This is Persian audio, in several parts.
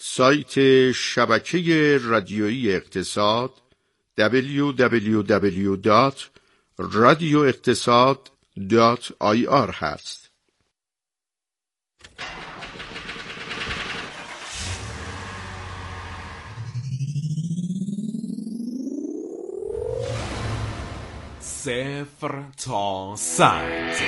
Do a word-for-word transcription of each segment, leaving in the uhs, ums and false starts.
سایت شبکه رادیویی اقتصاد دبلیو دبلیو دبلیو دات رادیو اقتصاد دات آی آر هست. صفر تا صد.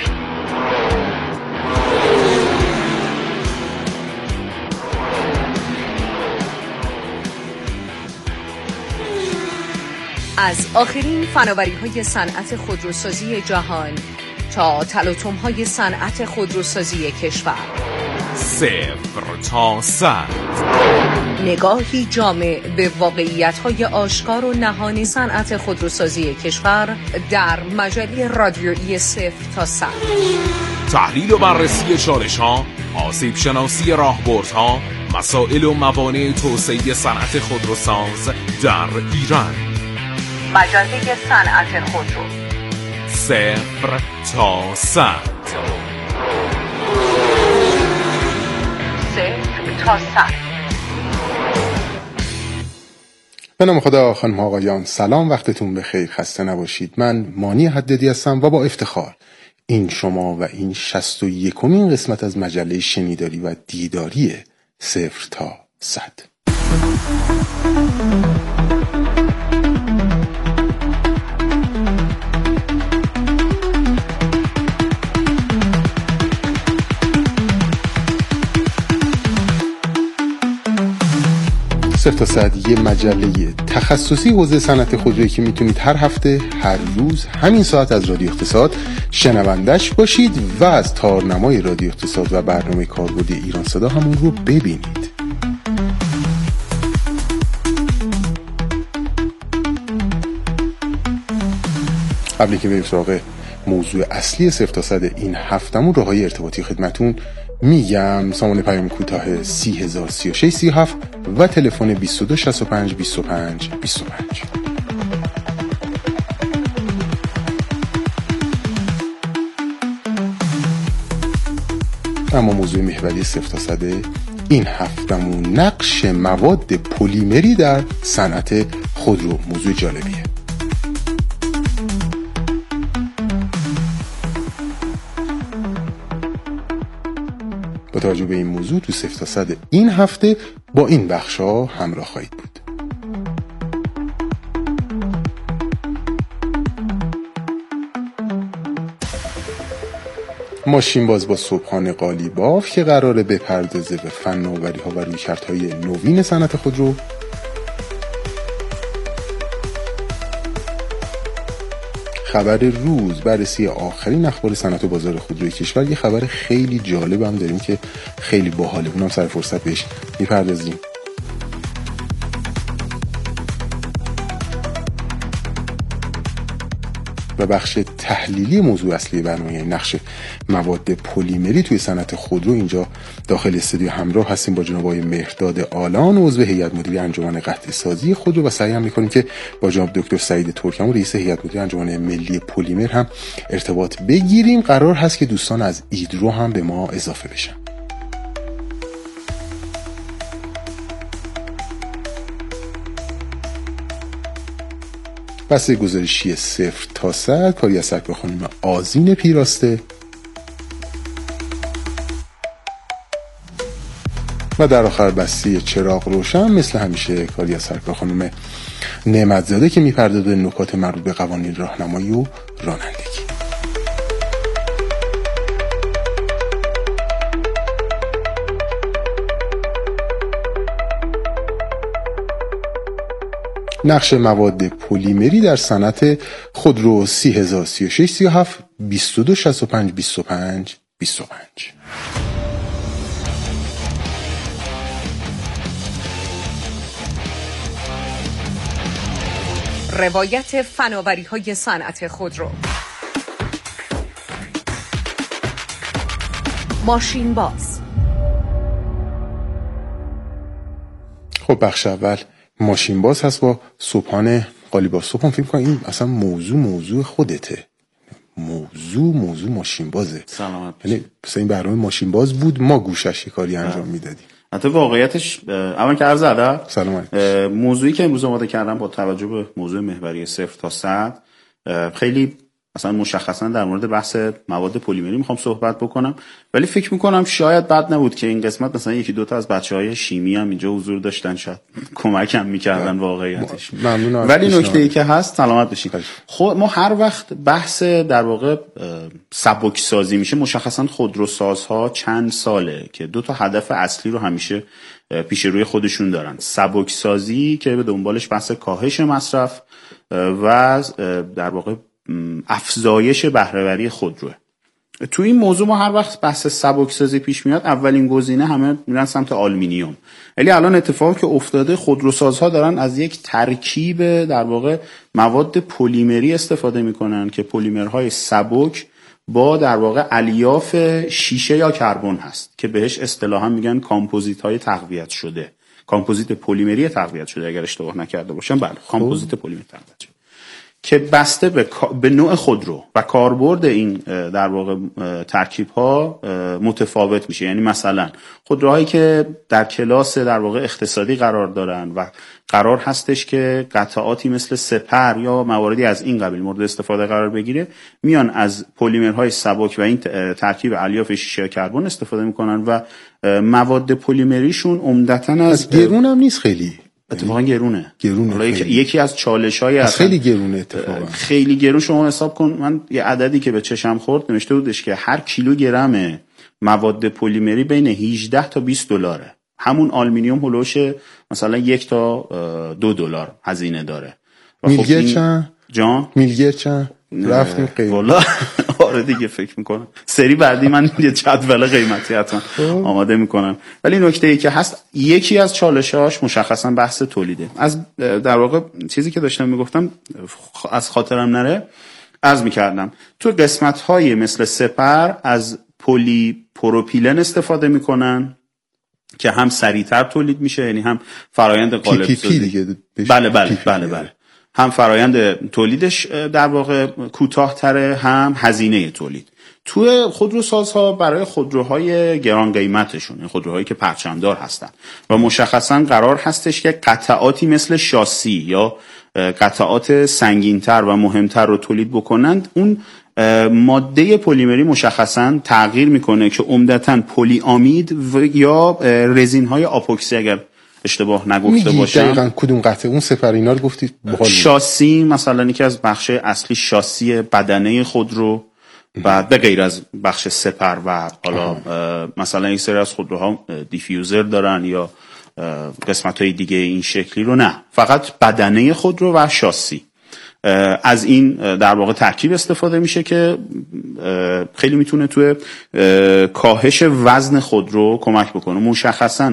از آخرین فناوری‌های صنعت خودروسازی جهان تا تلاطم‌های صنعت خودروسازی کشور. صفر تا صد. نگاهی جامع به واقعیت‌های آشکار و نهانی صنعت خودروسازی کشور در مجله رادیویی صفر تا صد. تحلیل و بررسی چالش‌ها، آسیب شناسی راهبردها، مسائل و موانع توسعه صنعت خودروساز در ایران. مجله صنعت خودرو. صفر تا صد. صفر تا صد. به نام خدا. خانم آقایان سلام، وقتتون بخیر، خسته نباشید. من مانی حدادی هستم و با افتخار این شما و این شصت و یکمین قسمت از مجله شنیداری و دیداری صفر تا صد. صفر تا صد یه مجله تخصصی حوزه صنعت خودرویی که میتونید هر هفته، هر روز، همین ساعت از رادیو اقتصاد شنوندش باشید و از تارنمای رادیو اقتصاد و برنامه کاربردی ایران صدا همون رو ببینید. قبل که بریم سراغ موضوع اصلی صفر تا صد این هفتمون، راههای ارتباطی خدمتون میگم. سامانه پیام کوتاه سی هزار سی و شش سی و هفت و تلفن بیست و دو شصت و پنج بیست و پنج بیست و پنج. اما موضوع محوری صفر تا صد این هفتمون نقش مواد پلیمری در صنعت خودرو. موضوع جالبیه. با توجه به این موضوع تو صفر تا صد این هفته با این بخشا همراه خواهید بود. ماشین باز با صبحانه قالیباف که قراره بپردازه به فناوری ها و رویکردهای نوین صنعت خودرو. خبر روز، بررسی آخرین اخبار صنعت و بازار خودروی کشور. یه خبر خیلی جالب هم داریم که خیلی باحاله، اونم سر فرصت بهش میپردازیم. و بخش تحلیلی موضوع اصلی برنامه، نقش مواد پلیمری توی صنعت خودرو. اینجا داخل استودیو همراه هستیم با جناب آقای مهرداد آلان، عضو هیئت مدیره انجمن قطع سازی خودرو، و سعی هم می‌کنیم که با جناب دکتر سعید ترکمون، رئیس هیئت مدیره انجمن ملی پلیمر، هم ارتباط بگیریم. قرار هست که دوستان از ایدرو هم به ما اضافه بشن. بسته گزارشی صفر تا صد کاری از سرکار خانم آذین پیراسته و در آخر بسته چراغ روشن مثل همیشه کاری از سرکار خانم نعمتزاده که میپردازه به نکات مربوط به قوانین راهنمایی و رانندگی. نقش مواد پلیمری در صنعت خودرو. سی هزار سی و شش سی و هفت بیست و دو شصت و پنج بیست و پنج بیست و پنج. روایت فناوری‌های صنعت خودرو. ماشین باز. خب بخش اول ماشین باز هست با صبحانه قالیباف. صبحان فکر کنم این اصلا موضوع موضوع خودته. موضوع موضوع ماشین بازه. سلامت. یعنی مثلا این برنامه ماشین باز بود، ما گوشش کاری انجام میدادیم. حتی واقعیتش اول که عرض ادب سلام. موضوعی که امروز آماده کردم با توجه به موضوع محوری صفر تا صد خیلی مثلا مشخصا در مورد بحث مواد پلیمری میخوام صحبت بکنم، ولی فکر میکنم شاید بد نبود که این قسمت مثلا یکی دوتا از بچهای شیمی هم اینجا حضور داشتن، شاید کمکم میکردن واقعیتش. ولی نکته ای که هست، سلامت باشید. خب ما هر وقت بحث در واقع سبک سازی میشه، مشخصا خودروسازها چند ساله که دو تا هدف اصلی رو همیشه پیش روی خودشون دارن. سبک سازی که به دنبالش بحث کاهش مصرف و در واقع افزایش بهره‌وری خودروه. تو این موضوع ما هر وقت بحث سبکسازی پیش میاد اولین گزینه همه میرن سمت آلومینیوم. ولی الان اتفاقی که افتاده خودروسازها دارن از یک ترکیب در واقع مواد پلیمری استفاده میکنن که پلیمرهای سبک با در واقع الیاف شیشه یا کربن هست که بهش اصطلاحا میگن کامپوزیت های تقویت شده، کامپوزیت پلیمری تقویت شده اگر اشتباه نکرده باشم. بله، کامپوزیت پلیمری تقویت شده که بسته به, به نوع خودرو و کاربرد این در واقع ترکیب ها متفاوت میشه. یعنی مثلا خودروهایی که در کلاس در واقع اقتصادی قرار دارن و قرار هستش که قطعاتی مثل سپر یا مواردی از این قبیل مورد استفاده قرار بگیره، میان از پلیمرهای سبک و این ترکیب الیاف شیشه کربن استفاده میکنن و مواد پلیمریشون عمدتاً از, از گرون هم نیست، خیلی اتفاقا گرونه. گرونه خیلی. یکی از چالش‌های خیلی گرونه اتفاقا. خیلی گرون. شما حساب کن، من یه عددی که به چشم خورد نوشته بودش که هر کیلوگرم مواد پلیمری بین هجده تا بیست دلاره. همون آلومینیوم هولوش مثلا یک تا دو دلار هزینه داره. میلگر چند؟ جان؟ میلگر چند؟ رفتیم قیمت. والا آره دیگه فکر میکنم سری بعدی من یه جدول قیمتی حتما آماده میکنم. ولی نکته ای که هست، یکی از چالشاش مشخصا بحث تولیده. از در واقع چیزی که داشتم میگفتم از خاطرم نره عرض میکردم، تو قسمت های مثل سپر از پلی پروپیلن استفاده میکنن که هم سریعتر تولید میشه، یعنی هم فرایند قالب پی پی پی دیگه. بله بله بله بله هم فرایند تولیدش در واقع کوتاه‌تره، هم هزینه تولید. توی خودروسازها برای خودروهای گران قیمتشون، خودروهایی که پرچمدار هستن و مشخصا قرار هستش که قطعاتی مثل شاسی یا قطعات سنگین‌تر و مهمتر رو تولید بکنند، اون ماده پلیمری مشخصا تغییر میکنه که عمدتاً پلی امید یا رزین‌های آپوکسی اگر اشتباه نگفته باشم. دقیقاً کدوم قطعه؟ اون سپر اینا رو گفتید. شاسی مثلا یکی از بخش اصلی شاسی بدنه خودرو، بعد به غیر از بخش سپر و حالا مثلا یک سری از خودروها دیفیوزر دارن یا قسمت‌های دیگه این شکلی رو، نه فقط بدنه خودرو و شاسی. از این در واقع ترکیب استفاده میشه که خیلی میتونه توی کاهش وزن خودرو کمک بکنه. مشخصاً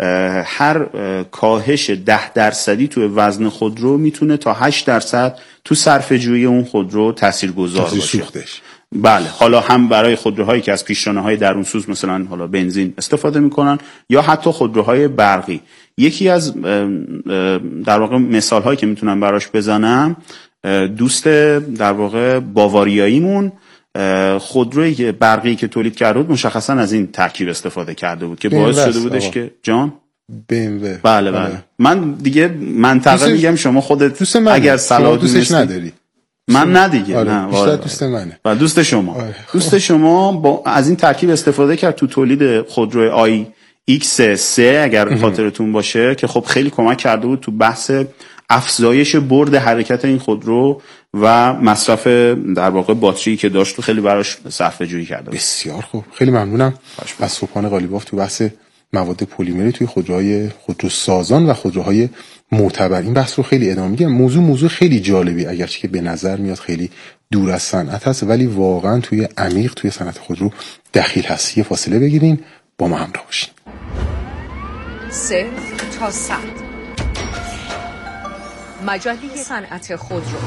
هر کاهش ده درصدی توی وزن خودرو میتونه تا هشت درصد تو صرفه جویی اون خودرو تاثیرگذار باشه. بله، حالا هم برای خودروهایی که از پیشرانه‌های درونسوز مثلا حالا بنزین استفاده میکنن یا حتی خودروهای برقی. یکی از در واقع مثال‌هایی که میتونم براش بزنم، دوست در واقع باواریاییمون خودروی برقی که تولید کرده بود مشخصا از این ترکیب استفاده کرده بود که باعث شده بودش آقا. که جان بی ام و بله بله من دیگه منطقه میگم شما خودت اگر صلاح دوستش نداری، من نه دیگه. آره. نه بیشتر دوست منه و دوست شما. آره. دوست شما با از این ترکیب استفاده کرد تو تولید خودروی آی ایکس سه اگر خاطرتون باشه که خب خیلی کمک کرده بود تو بحث افزایش برد حرکت این خودرو و مصرف در واقع باتری که داشت تو خیلی براش صرفه جویی کرده. بسیار خوب، خیلی ممنونم از صبحانه قالیباف تو بحث مواد پلیمری توی خودروهای خودروسازان و خودروهای معتبر. این بحث رو خیلی ادامه میدیم. موضوع موضوع خیلی جالبی، اگرچه که به نظر میاد خیلی دور از صنعت هست، ولی واقعا توی عمیق توی صنعت خودرو دخیل هست. یه فاصله بگیریم، با ما همراه باشین. صفر تا صد، مجله صنعت خودرو.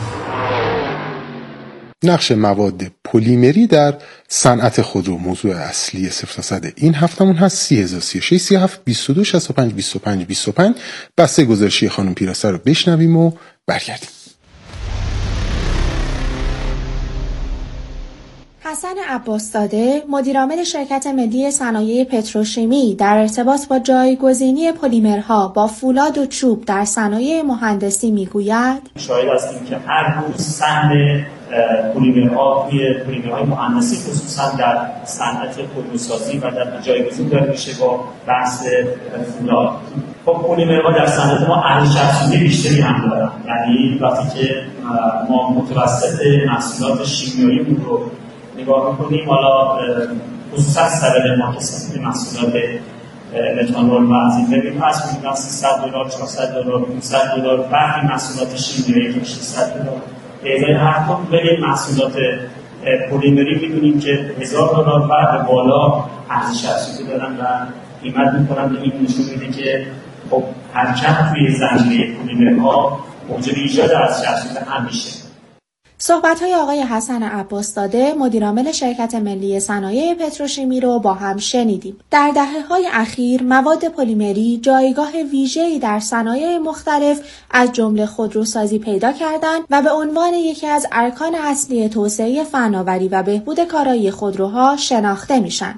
نقش مواد پلیمری در صنعت خودرو موضوع اصلی صفر تا صد این هفتمون هست. سی هزار سی و شش سی و هفت بیست و دو شصت و پنج بیست و پنج بیست و پنج. بسته گزارشی خانم پیراسته رو بشنویم و برگردیم. حسن عباس‌زاده، مدیرعامل شرکت ملی صنایع پتروشیمی، در ارتباط با جایگزینی پلیمرها با فولاد و چوب در صنایع مهندسی میگوید: شاید هستیم که هر روز سهم پلیمرها توی پلیمرهای مهندسی خصوصا در صنعت خودروسازی و در جایگزین داره میشه با بحث فولاد. خب پلیمرها در صنعت ما ارزش افزوده بیشتری هم دارن، یعنی وقتی که ما متوسط محصولات شیمیاییمون رو نگاه میکنیم، حالا خصوصا سبد ما که محصولات متانول و از این ببینیم از میلیون سیصد دلار، چهارصد دلار، پانصد دلار، برخی محصولات شیمیایی که ششصد دلار. به ازای هر کدوم ببینیم محصولات پلیمری میدونیم که هزار دلار و بالا ارزش افزوده دارن و قیمت میکنن. این نشون میده که خب حرکت توی زمینه پلیمرها موجب ایجاد ارزش افزوده هم میشه. صحبت‌های آقای حسن عباس‌زاده، مدیرعامل شرکت ملی صنایع پتروشیمی رو با هم شنیدیم. در دهه‌های اخیر مواد پلیمری جایگاه ویژه‌ای در صنایع مختلف از جمله خودروسازی پیدا کردند و به عنوان یکی از ارکان اصلی توسعه فناوری و بهبود کارایی خودروها شناخته میشن.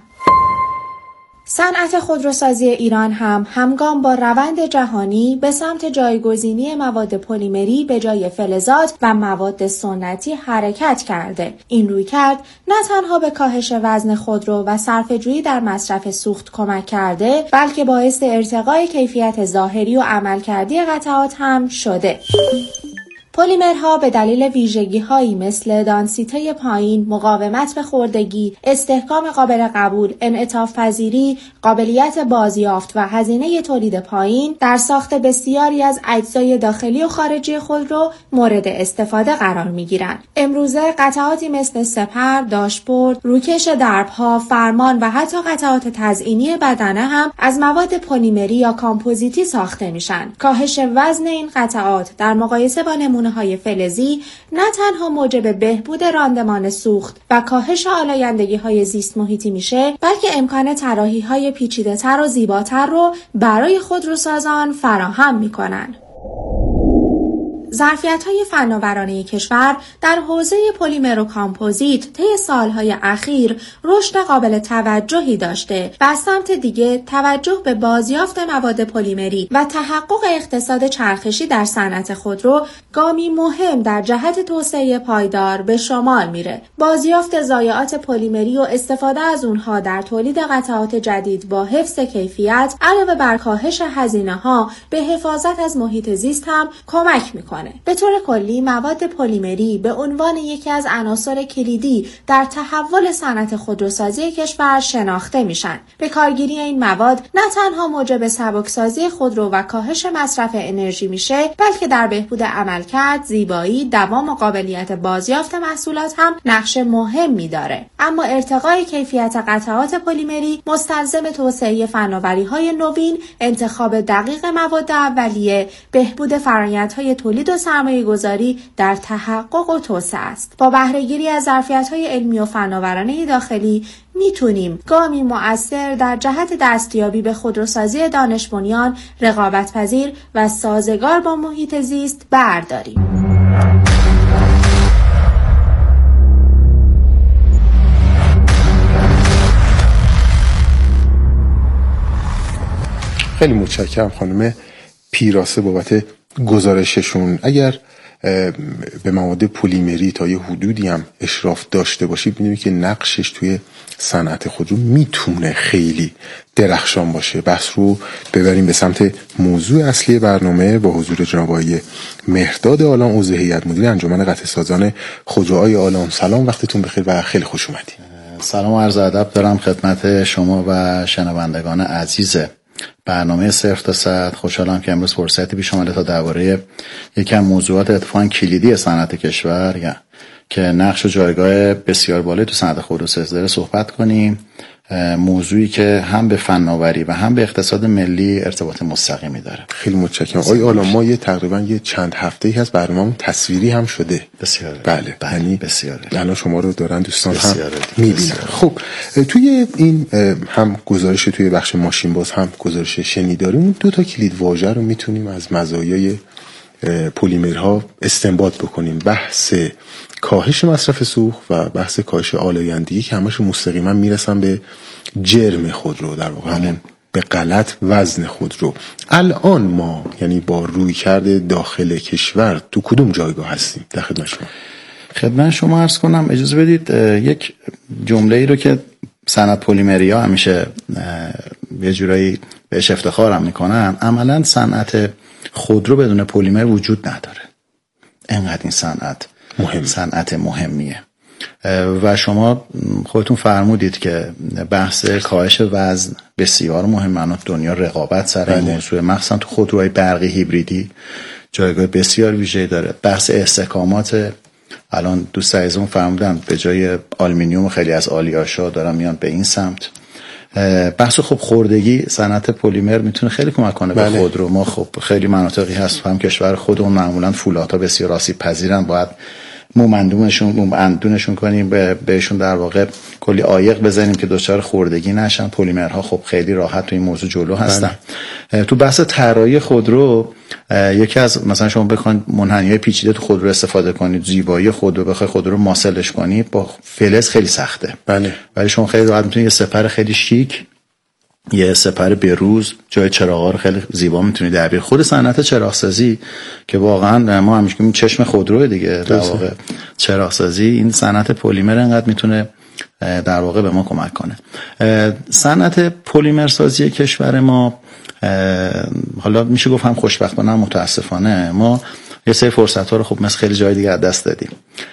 صنعت خودروسازی ایران هم همگام با روند جهانی به سمت جایگزینی مواد پلیمری به جای فلزات و مواد سنتی حرکت کرده. این رویکرد نه تنها به کاهش وزن خودرو و صرفه‌جویی در مصرف سوخت کمک کرده، بلکه باعث ارتقای کیفیت ظاهری و عملکردی قطعات هم شده. پلیمرها به دلیل ویژگی‌هایی مثل دانسیته پایین، مقاومت به خوردگی، استحکام قابل قبول، انعطاف پذیری، قابلیت بازیافت و هزینه تولید پایین در ساخت بسیاری از اجزای داخلی و خارجی خودرو مورد استفاده قرار می‌گیرند. امروزه قطعاتی مثل سپر، داشبورد، روکش درب‌ها، فرمان و حتی قطعات تزئینی بدنه هم از مواد پلیمری یا کامپوزیتی ساخته میشن. کاهش وزن این قطعات در مقایسه با های فلزی نه تنها موجب بهبود راندمان سوخت و کاهش آلایندگی‌های زیست محیطی میشه، بلکه امکان طراحی‌های پیچیده‌تر و زیباتر رو برای خودروسازان فراهم میکنن. ظرفیت‌های فناورانه کشور در حوزه پلیمر و کامپوزیت طی سالهای اخیر رشد قابل توجهی داشته و از سمت دیگه توجه به بازیافت مواد پلیمری و تحقق اقتصاد چرخشی در صنعت خودرو گامی مهم در جهت توسعه پایدار به شمار میره. بازیافت ضایعات پلیمری و استفاده از اونها در تولید قطعات جدید با حفظ کیفیت علاوه بر کاهش هزینه‌ها به حفاظت از محیط زیست هم کمک میکنه. به طور کلی مواد پلیمری به عنوان یکی از عناصر کلیدی در تحول صنعت خودروسازی کشور شناخته میشن. به کارگیری این مواد نه تنها موجب سبکسازی خودرو و کاهش مصرف انرژی میشه، بلکه در بهبود عملکرد، زیبایی، دوام و قابلیت بازیافت محصولات هم نقش مهمی داره. اما ارتقای کیفیت قطعات پلیمری مستلزم توسعه فناوری‌های نوین، انتخاب دقیق مواد اولیه، بهبود فرآیندهای تولید و سرمایه گذاری در تحقق و توسعه است. با بهره‌گیری از ظرفیت‌های علمی و فناورانه داخلی میتونیم گامی مؤثر در جهت دستیابی به خودروسازی دانش بنیان، رقابت پذیر و سازگار با محیط زیست برداریم. خیلی متشکرم خانم پیراسه بابت گزارششون. اگر به مواد پلیمری تا یه حدودی هم اشراف داشته باشید می‌بینید که نقشش توی صنعت خودرو میتونه خیلی درخشان باشه. بحث رو ببریم به سمت موضوع اصلی برنامه با حضور جناب آقای مهرداد آلان، عضو هیئت مدیره انجمن قطع سازان خودروهای آلان. سلام، وقتتون بخیر و خیلی خوش اومدید. سلام و عرض ادب دارم خدمت شما و شنوندگان عزیز برنامه صفر تا صد. خوشحالم که امروز فرصتی پیش اومده تا درباره یکی از موضوعات اتفاقاً کلیدی صنعت کشور یا که نقش و جایگاه بسیار بالایی تو صنعت خودروسازی داره صحبت کنیم. موضوعی که هم به فناوری و هم به اقتصاد ملی ارتباط مستقیمی داره. خیلی متشکرم. آقای آلان، ما یه تقریبا یه چند هفته‌ای هست برنامه‌مون تصویری هم شده. بسیاره. بله. بله. بسیاره. الان شما رو دارن دوستان هم می‌بینن. خب توی این هم گزارش توی بخش ماشین باز هم گزارش شنیداریم دو تا کلید واژه رو میتونیم از مزایای پلیمرها استنباط بکنیم. بحث کاهش مصرف سوخت و بحث کاهش آلایندگی که همش مستقیما میرسن به جرم خودرو، در واقع همون به غلط وزن خودرو. الان ما یعنی با روی کرده داخل کشور تو کدوم جایگاه هستیم؟ در خدمت شما خدمت شما عرض کنم. اجازه بدید یک جمله ای رو که صنعت پلیمری ها همیشه یه جورایی بهش افتخارم میکنن، عملا صنعت خودرو بدون پلیمر وجود نداره. اینقدر این صنعت مهم، صنعت مهمیه. و شما خودتون فرمودید که بحث کاهش وزن بسیار مهمه. دنیا رقابت سر این موضوع، مخصوصا تو خودروهای برقی هیبریدی جایگاه بسیار ویژه‌ای داره. بحث استحکامات، الان دوست عزیزم فرمودن به جای آلومینیوم خیلی از آلیاشا دارن میان به این سمت. بحث خب خوردگی، صنعت پلیمر میتونه خیلی کمک کنه به خودرو. ما خب خیلی مناطقی هست هم کشور خودمون معمولا فولادها بسیار آسیب پذیرن، باید مومندونشون مومندونشون کنیم، بهشون در واقع کلی عایق بزنیم که دچار خوردگی نشن. پلیمرها خب خیلی راحت تو این موضوع جلو هستن. بله. تو بحث طراحی خودرو یکی از مثلا شما بخواید منحنی‌های پیچیده تو خودرو استفاده کنید، زیبایی خودرو بخواید خودرو ماسلش کنید، با فلز خیلی سخته. بله. ولی شما خیلی راحت میتونید یه سپر خیلی شیک، یه سپر بروز جای چراغا رو خیلی زیبا میتونید در بیارید. خود صنعت چراغسازی که واقعا ما همیشه میگیم چشم خودرو دیگه، در واقع چراغسازی، این صنعت پلیمر انقدر میتونه در واقع به ما کمک کنه. صنعت پلیمر سازی کشور ما حالا میشه گفت هم خوشبختانه هم متاسفانه ما یه سری فرصت ها رو خب مثل خیلی جای دیگه از دست دادیم.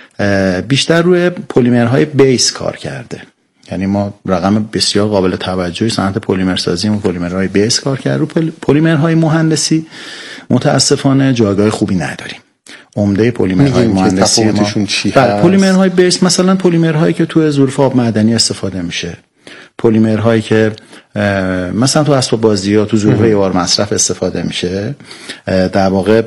بیشتر روی پلیمرهای بیس کار کرده، یعنی ما رقم بسیار قابل توجهی صنعت پلیمرسازی و پلیمرهای بیس کار کرد. رو پلیمرهای مهندسی متاسفانه جایگاه خوبی نداریم. عمده پلیمرهای مهندسی ما بله پلیمرهای بیس، مثلا پلیمرهایی که تو ظروف آب معدنی استفاده میشه، پلیمرهایی که مثلا تو اسباب بازی‌ها تو ظروف یوار مصرف استفاده میشه، در واقع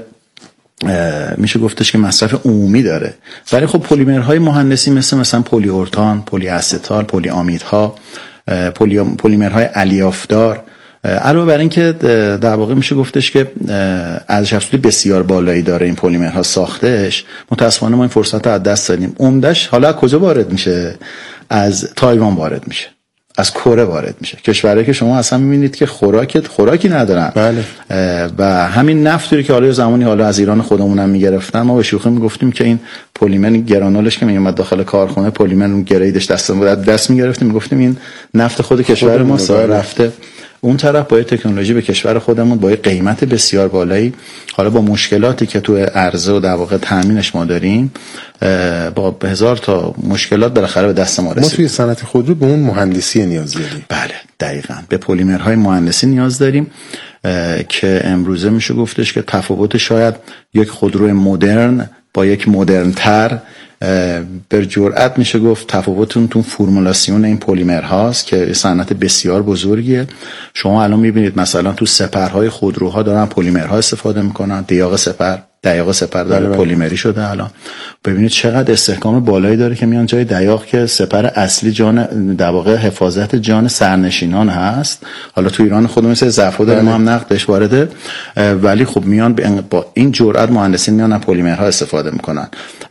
میشه گفتش که مصرف عمومی داره. ولی خب پلیمرهای مهندسی مثل مثلا پلی اورتان، پلی استال، پلی آمیدها، پلی پلیمرهای الیافدار، علاوه بر این که در واقع میشه گفتش که ارزش افزوده بسیار بالایی داره این پلیمرها ساختش، متاسفانه ما این فرصت رو از دست دادیم. عمدش حالا از کجا وارد میشه؟ از تایوان وارد میشه، از کره وارد میشه، کشورهایی که شما اصلا میبینید که خوراک خوراکی ندارن. بله. و همین نفتی که حالا زمانی حالا از ایران خودمون هم میگرفتن، ما به شوخی میگفتیم که این پلیمر گرانولش که میومد داخل کارخونه، پلیمر اون گریدش دستمون بود دست میگرفتیم، میگفتیم این نفت خود کشور ما سر رفته اون طرف با تکنولوژی به کشور خودمون با قیمت بسیار بالایی، حالا با مشکلاتی که تو عرضه و در واقع تامینش ما داریم، با هزار تا مشکلات بالاخره به دست ما رسید. ما توی صنعت خودرو به اون مهندسی نیاز داریم. بله دقیقاً به پلیمرهای مهندسی نیاز داریم که امروزه میشه گفتش که تفاوت شاید یک خودرو مدرن با یک مدرن تر بر جرأت میشه گفت تفاوتون تو فرمولاسیون این پلیمر هاست که صنعت بسیار بزرگیه. شما الان میبینید مثلا تو سپرهای خودروها دارن پلیمرها استفاده میکنن، دیاق سپر دیاق سپر داره پلیمری شده. الان ببینید چقدر استحکام بالایی داره که میان جای دیاق که سپر اصلی جان در واقع حفاظت جان سرنشینان هست. حالا تو ایران خودمون مثل ضعفو داره، ما هم نقدش وارده، ولی خب میان با این جرأت مهندسین میان پلیمرها استفاده میکنن.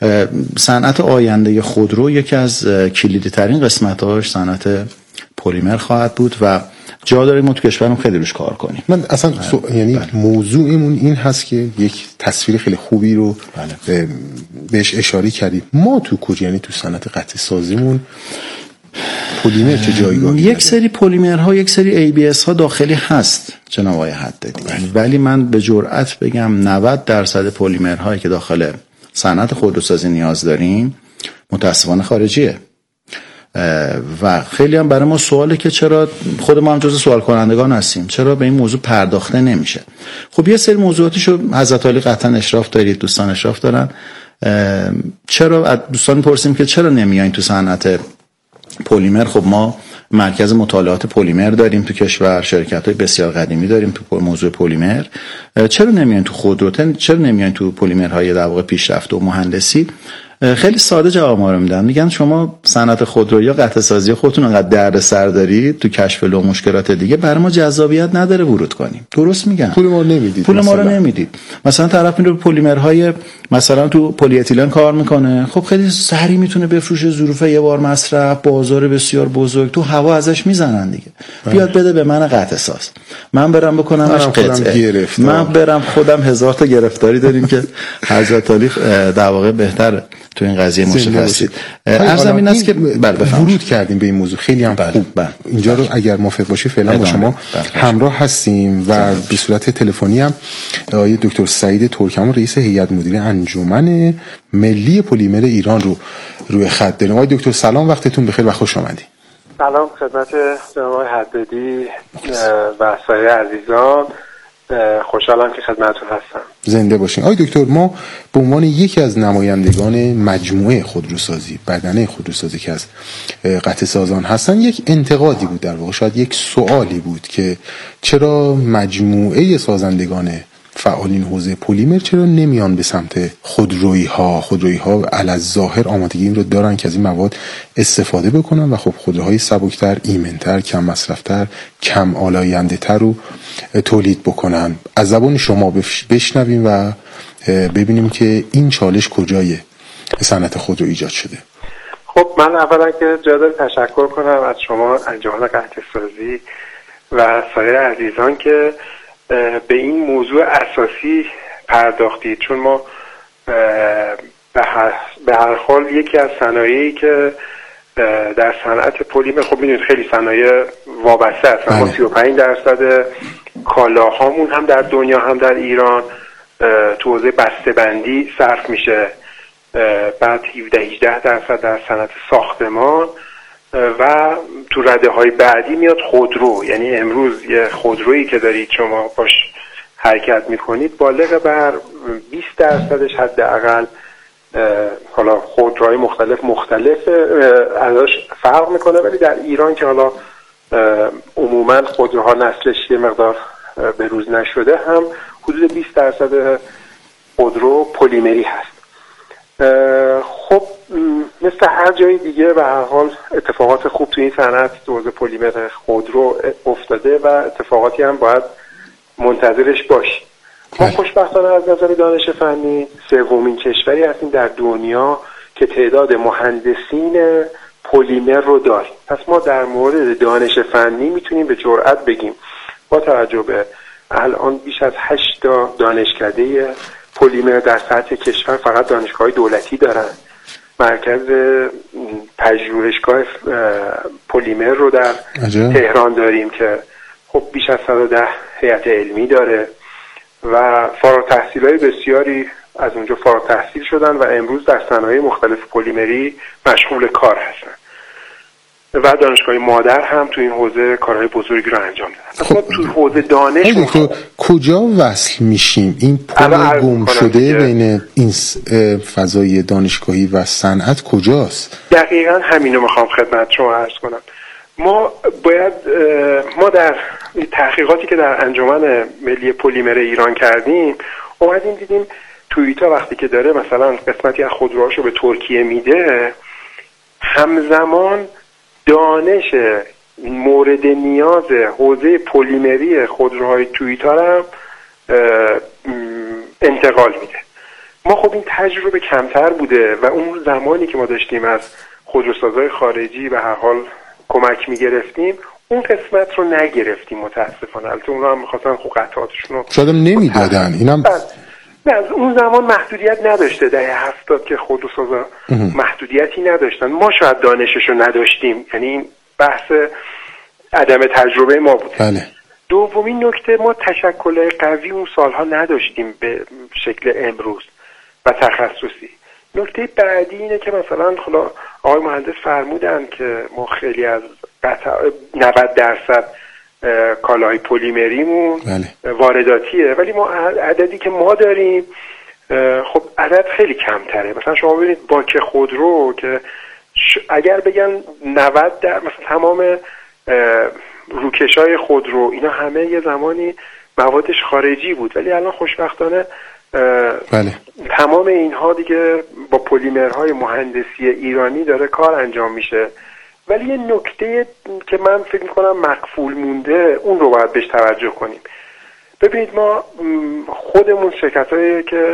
صنعت آینده خودرو یکی از کلیدی ترین قسمتاش صنعت پلیمر خواهد بود و جا داریم ما تو کشورم خیلی روش کار کنیم. من اصلا بله. سو... یعنی بله. موضوعمون این هست که یک تصویر خیلی خوبی رو بله. بهش اشاره کردیم. ما تو کجا، یعنی تو صنعت قطع سازیمون پلیمر چه جایگاهی؟ یک سری پلیمرها، یک سری ای بی اس ها داخلی هست جناب آقای حدادی، ولی من به جرئت بگم نود درصد پلیمرهایی که داخل صنعت خودروسازی نیاز داریم متاسفانه خارجیه. و خیلی هم برای ما سواله که چرا خود ما هم جز سوال کنندگان هستیم، چرا به این موضوع پرداخته نمیشه. خب یه سری موضوعاتشو حضرت عالی قطعا اشراف دارید، دوستان اشراف دارن. چرا از دوستان پرسیم که چرا نمیایین تو صنعت پلیمر؟ خب ما مرکز مطالعات پلیمر داریم تو کشور، شرکت‌های بسیار قدیمی داریم تو موضوع پلیمر. چرا نمیایین تو خودرو؟ چرا نمیایین تو پلیمرهای در واقع پیشرفته و مهندسی؟ خیلی ساده جواب ما رو میدن، میگن شما صنعت خودرو یا قطع سازی خودتون انقدر دردسر دارید تو کشف و مشکلات دیگه، برای ما جذابیت نداره ورود کنیم. درست میگن. پول ما رو نمیدید. پول ما رو نمیدید. مثلا طرف میره پلیمرهای مثلا تو پلی اتیلن کار میکنه، خب خیلی سریع میتونه بفروشه، ظروف یه بار مصرف، بازار بسیار بزرگ، تو هوا ازش میزنن دیگه. بیاد بده به من قطع ساز، من برم بکنمش قطعه، من برم خودم. هزار تا گرفتاری داریم که حضرت علی در واقع بهتره تو این قضیه مشخصید. ارزم این است که بله بفرمایید ورود کردیم به این موضوع خیلی هم بله. خوب. بله. اینجا رو اگر موافق باشی فعلا با شما بله. همراه هستیم و به صورت تلفنی هم آقای دکتر سعید ترکمان رئیس هیئت مدیره انجمن ملی پلیمر ایران رو روی خط داریم. آقای دکتر سلام، وقتتون بخیر و خوش آمدید. سلام خدمت جناب آقای حدادی و سایر عزیزان، خوشحالم که خدمتتون هستم. زنده باشین. آقای دکتر، ما به عنوان یکی از نمایندگان مجموعه خودروسازی، بدنه خودروسازی که از قطع سازان هستن، یک انتقادی بود، در واقع شاید یک سوالی بود که چرا مجموعه سازندگان فعالین حوزه پلیمر چرا نمیان به سمت خودرویی ها خودرویی ها الظاهر آمادگی این رو دارن که از این مواد استفاده بکنن و خب خودروهای سبکتر، ایمنتر، کم مصرفتر، کم آلاینده تر رو تولید بکنن. از زبان شما بشنویم و ببینیم که این چالش کجای صنعت خودرو ایجاد شده. خب من اولا که جا داره تشکر کنم از شما انجمن قطع سازی و سایر عزیزان که به این موضوع اساسی پرداختید، چون ما به هر, به هر حال یکی از صنایعی که در صنعت پلیمر، خب میدونید خیلی صنایع وابسته است، ما سی و پنج درصد کالاهامون هم در دنیا هم در ایران تو حوزه بسته‌بندی صرف میشه، بعد هفده هجده درصد در صنعت ساختمان و تو رده های بعدی میاد خودرو. یعنی امروز یه خودرویی که دارید شما باش حرکت میکنید بالغ بر بیست درصدش حداقل، حالا خودروهای مختلف مختلف ازش فرق میکنه، ولی در ایران که حالا عموما خودروها نسلش یه مقدار به روز نشده، هم حدود بیست درصد خودرو پلیمری هست. خب مثل هر جای دیگه به هر حال اتفاقات خوب تو این صنعت تو حوزه پلیمر خودرو افتاده و اتفاقاتی هم باید منتظرش باشیم. ما خوشبختانه از نظر دانش فنی سومین کشوری هستیم در دنیا که تعداد مهندسین پلیمر رو داریم. پس ما در مورد دانش فنی میتونیم به جرئت بگیم با توجه به الان بیش از هشت تا دانشکده پلیمر در سطح کشور، فقط دانشگاه دولتی دارن. مرکز پژوهشگاه پلیمر رو در عجب. تهران داریم که خب بیش از صد و ده هیئت علمی داره و فارغ التحصیلای بسیاری از اونجا فارغ التحصیل شدن و امروز در صنایع مختلف پلیمری مشغول کار هستن و دانشگاه مادر هم تو این حوزه کارهای بزرگی رو انجام دادن. خب تو حوزه دانش کجا وصل میشیم؟ این پل گم شده بین این فضای دانشگاهی و صنعت کجاست؟ دقیقاً همینو میخوام خدمت شما عرض کنم. ما باید ما در تحقیقاتی که در انجمن ملی پلیمر ایران کردیم اومدیم دیدیم توییتا وقتی که داره مثلا قسمتی از خودروهاشو به ترکیه میده، همزمان دانش مورد نیاز حوزه پلیمری خودروهای توییتا هم انتقال میده. ما خب این تجربه کمتر بوده و اون زمانی که ما داشتیم از خودروسازهای خارجی به هر حال کمک میگرفتیم اون قسمت رو نگرفتیم متاسفانه. البته اون رو هم میخواستن خب قطعاتشون رو شاید نمیدادن. اینم نه از اون زمان محدودیت نداشته، دهه هفتاد که خودروسازا محدودیتی نداشتن، ما شاید دانشش رو نداشتیم، یعنی این بحث عدم تجربه ما بود. بله. دومین نکته، ما تشکل قوی اون سالها نداشتیم به شکل امروز و تخصصی. نکته بعدی اینه که مثلا حالا آقای مهندس فرمودن که ما خیلی از قطع نود درصد کالاهای پلیمریمون بله. وارداتیه، ولی ما عددی که ما داریم خب عدد خیلی کمتره. مثلا شما ببینید باک خودرو که اگر بگن نود در مثلا تمام روکشای خودرو اینا همه یه زمانی موادش خارجی بود، ولی الان خوشبختانه بله. تمام اینها دیگه با پلیمرهای مهندسی ایرانی داره کار انجام میشه. ولی یه نکته که من فکر میکنم مغفول مونده، اون رو باید بهش توجه کنیم. ببینید ما خودمون شرکت‌هایی که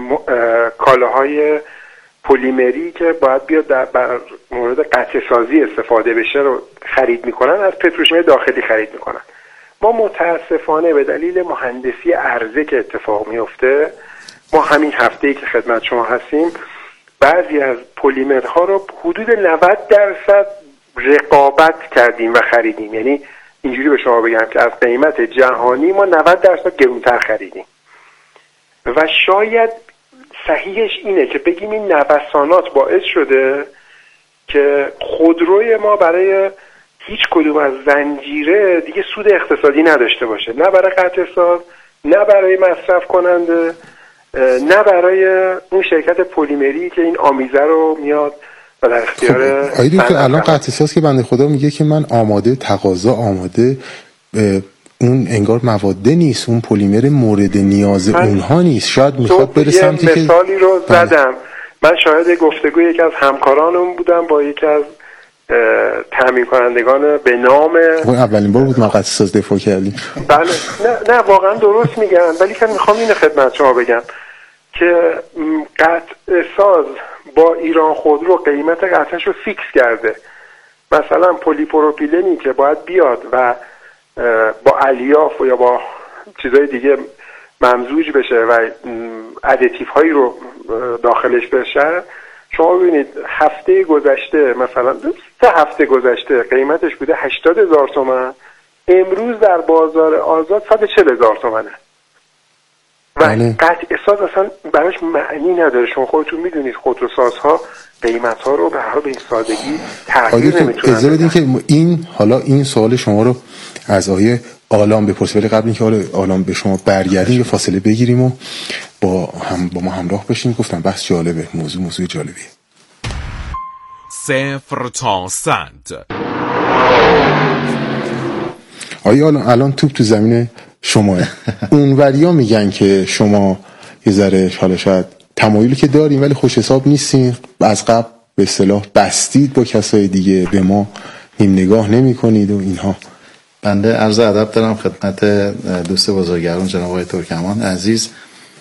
کالاهای پلیمری که باید بیاد در بر مورد قطع سازی استفاده بشه رو خرید میکنن، از پتروشیمی داخلی خرید میکنن. ما متاسفانه به دلیل مهندسی عرضه که اتفاق میفته، ما همین هفته‌ای که خدمت شما هستیم بعضی از پلیمرها رو حدود نود درصد رقابت کردیم و خریدیم. یعنی اینجوری به شما بگم که از قیمت جهانی ما نود درصد گرونتر خریدیم و شاید صحیحش اینه که بگیم این نوسانات باعث شده که خودروی ما برای هیچ کدوم از زنجیره دیگه سود اقتصادی نداشته باشه، نه برای قطع ساز، نه برای مصرف کننده، نه برای اون شرکت پلیمری که این آمیزه رو میاد و در اختیار آیدون که الان قطع ساز که بنده خدا میگه که من آماده، تقاضا آماده، اون انگار مواده نیست، اون پلیمر مورد نیاز اونها نیست، شاید میخواد بره سمتی که مثالی رو زدم. من شاهد گفتگوی یکی از همکارانم بودم با یکی از تامین کنندگان به نام، اولین بار بود ما قطع ساز دفاع کردیم. بله نه نه واقعا درست میگن، ولی که میخوام اینو خدمت شما بگم که قطع ساز با ایران خودرو قیمت قطعش رو فیکس کرده. مثلا پلیپروپیلنی که باید بیاد و با الیاف و یا با چیزای دیگه ممزوج بشه و ادیتیف هایی رو داخلش بشه، شما ببینید هفته گذشته، مثلا سه هفته گذشته قیمتش بوده هشتاد هزار تومان، امروز در بازار آزاد صد و چهل هزار تومنه و قطع ساز اصلا براش معنی نداره. شما خودتون میدونید خودروسازها قیمت ها رو به هر به این سادگی تغییر نمیتونن. اجازه بدین که این حالا این سوال شما رو از آیه آلام بپرسیم، ولی قبل اینکه حالا آلام به شما برگردیم یه فاصله بگیریم و با هم با ما همراه بشیم. گفتم بحث جالبه، موضوع موضوع جالبیه. صفر تا صد. آیه آلام الان توپ تو زمین شماه. اونوریا میگن که شما یه ذره حالا شاید تمایلی که داریم ولی خوش حساب نیستین، از قبل به اصطلاح بستید با کسای دیگه، به ما نیم نگاه نمی کنید و اینها. بنده عرض ادب دارم خدمت دوست بزرگواران جناب آقای ترکمان عزیز.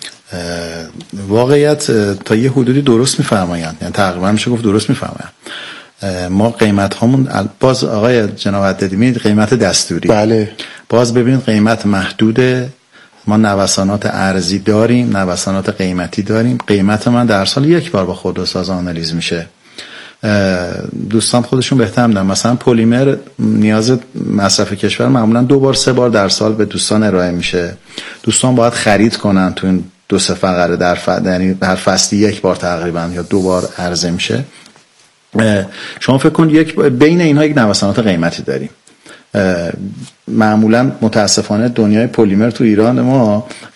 واقعیت تا یه حدودی درست میفرمایند، یعنی تقریبا میشه گفت درست میفرمایند. ما قیمت هامون باز آقای جناب عددی قیمت دستوری، بله باز ببینید قیمت محدوده، ما نوسانات ارزی داریم، نوسانات قیمتی داریم. قیمت من در سال یک بار با خودروساز آنالیز میشه. دوستان خودشون بهتر میدونن، مثلا پلیمر نیاز مصرف کشور معمولا دو بار سه بار در سال به دوستان ارائه میشه. دوستان باید خرید کنن تو این دو سه فقره در ف... یعنی هر فصلی یک بار تقریبا یا دو بار عرضه میشه. شما فکر کن یک بین اینها یک نوسانات قیمتی داریم. معمولا متاسفانه دنیای پلیمر تو ایران ما